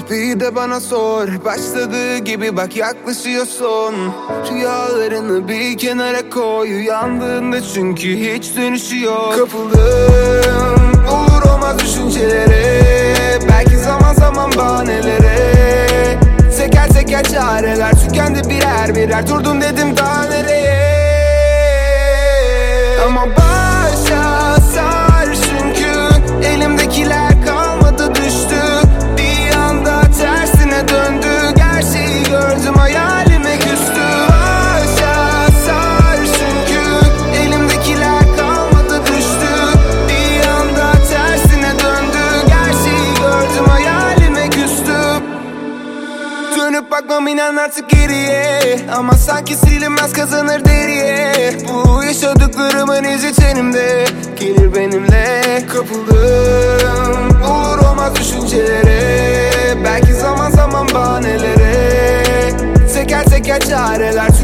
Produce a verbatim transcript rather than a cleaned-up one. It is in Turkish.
Bir de bana sor, başladığı gibi bak yaklaşıyorsun. Rüyalarını bir kenara koy, uyandığında çünkü hiç dönüşü yok. Kapıldım olur olmaz düşüncelere, belki zaman zaman bahanelere. Teker teker çareler tükendi birer birer, durdum dedim daha nereye. Ama başa sar çünkü elimdekiler kalmadı düştü. Bir anda tersine döndü, gerçeği gördüm hayalime küstü. Başa sar çünkü elimdekiler kalmadı düştü. Bir anda tersine döndü, gerçeği gördüm hayalime küstü. Dönüp bakmam inan artık geriye, ama sanki silinmez kazanır deriye. Bu yaşadıklarımın izi tenimde, gelir benimle. Kapıldım olur olmaz düşüncelere, belki zaman zaman bahanelere. Teker teker çareler